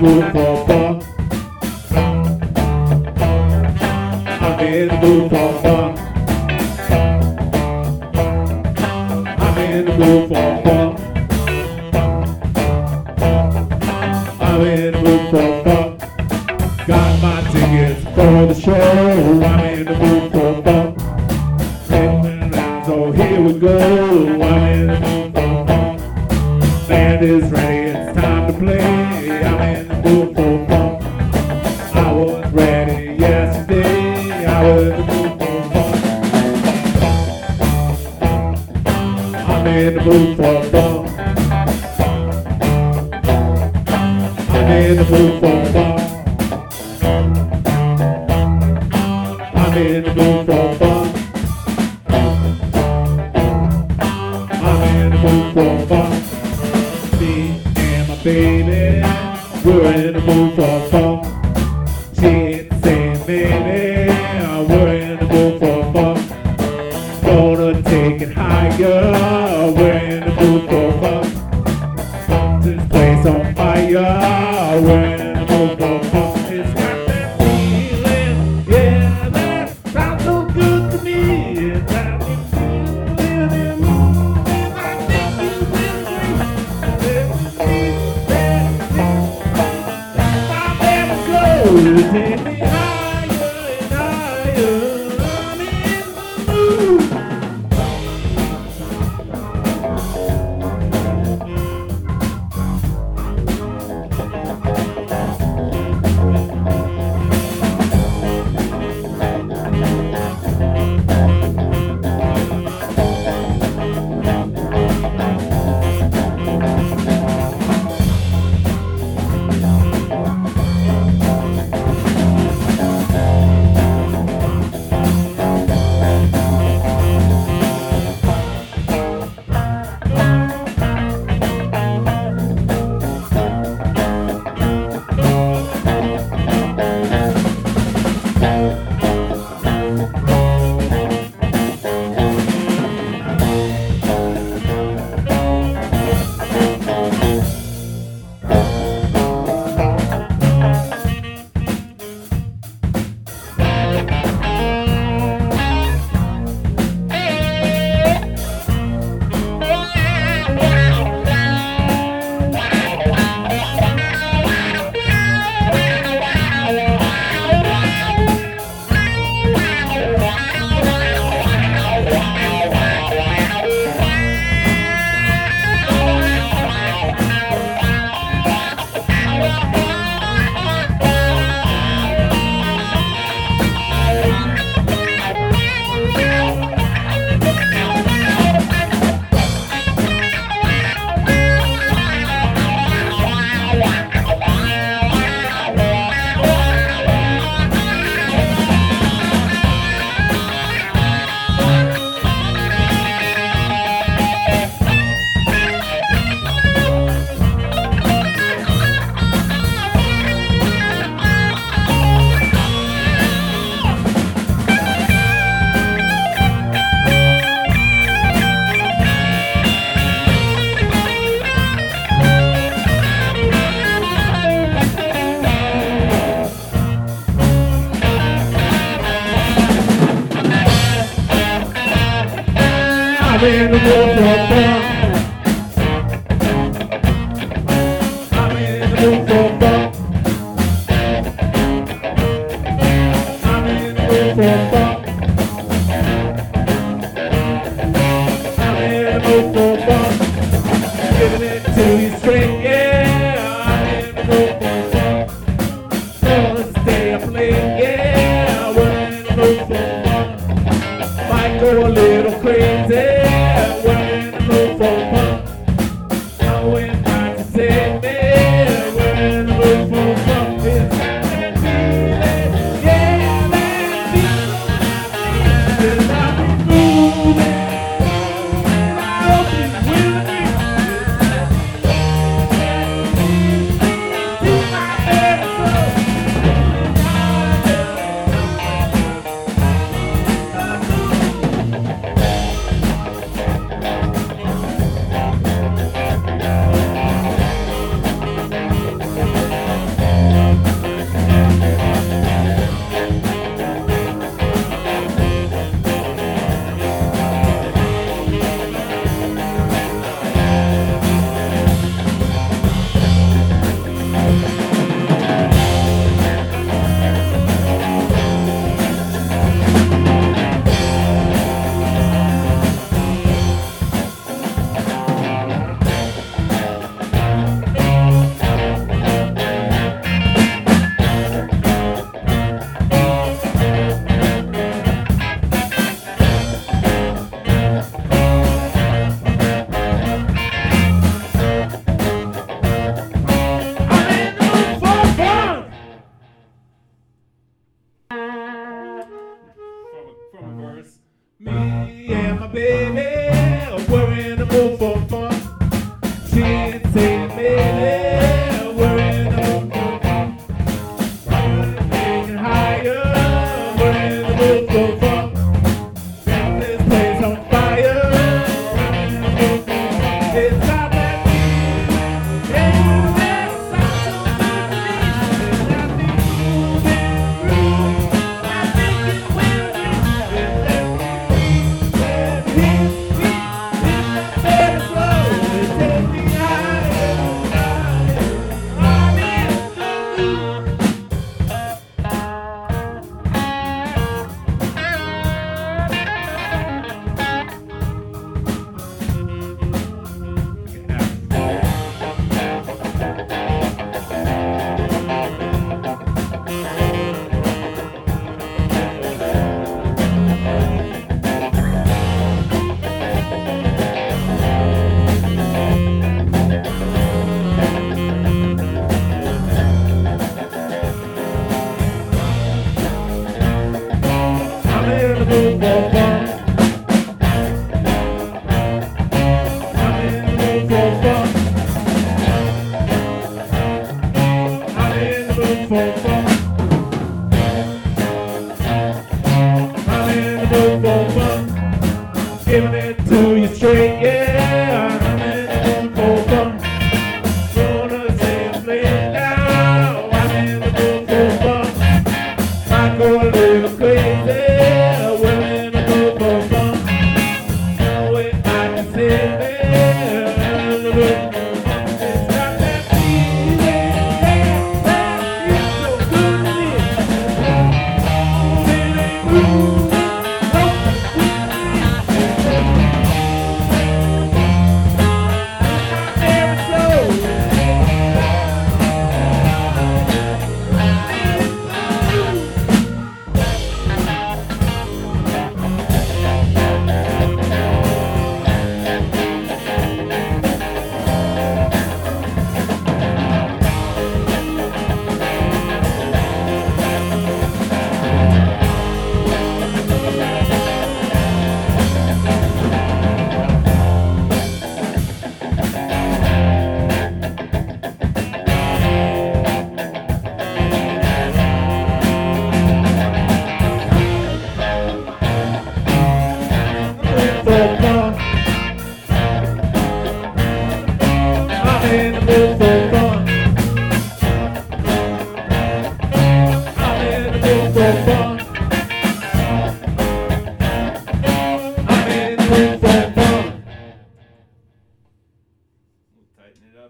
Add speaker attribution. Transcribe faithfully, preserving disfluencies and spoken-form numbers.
Speaker 1: mood for fun. I'm in the mood for fun. I'm in the mood for fun. I'm in the mood for fun. Got my tickets for the show. I'm in the mood for fun. So here we go. I'm in the mood for fun. Band is ready, it's time to play. I'm in the mood for fun. I was ready yesterday. I was in the mood for fun. I'm in the mood for fun. I'm in the mood for fun. I'm in the mood for fun. I'm in the mood for fun. Me and my baby, we're in the mood for fun. She ain't saying maybe, we're in the mood for fun. Gonna take it higher, we're in the mood for fun. This place on fire, we're in the mood for fun. It's got that feeling, yeah, that sounds so good to me. It's got me feeling in the mood, and I think you will agree. My baby goes, take me higher and higher. I'm in the mood. I'm in the mood for fun. I'm in the mood for fun. I'm in the mood for fun. I'm in the mood for fun. Giving it to you straight, yeah. I'm in the mood for fun. Gonna stay up late, yeah. We're in the mood for fun. Might go a little crazy. Me and my baby, we're in the mood for fun. She ain't saying baby, we're in the mood for fun. We're taking higher, we're in the mood for fun. Set this place on fire, we're in the mood for fun. It's got that beat, yeah, that sounds so good to me. It's got me moving through, I think it will be. It's that beat, yeah, hit me, hit that slow. It takes me higher, higher, I'm in the mood. I'm in the mood for fun. I'm in the mood for fun. I'm in the mood for fun. I'm in the mood for fun. Giving it to you straight, yeah. I'm in the mood for fun. Gonna say I'm playing now. I'm in the mood for fun. Might go a little crazy. We're in the mood for fun. No way I can sit there. In the mood for fun. It's got that feeling, yeah, that feels so good to me. Feeling moving, so never slow. For fun. I'm in the mood for fun. I'm in the mood for fun.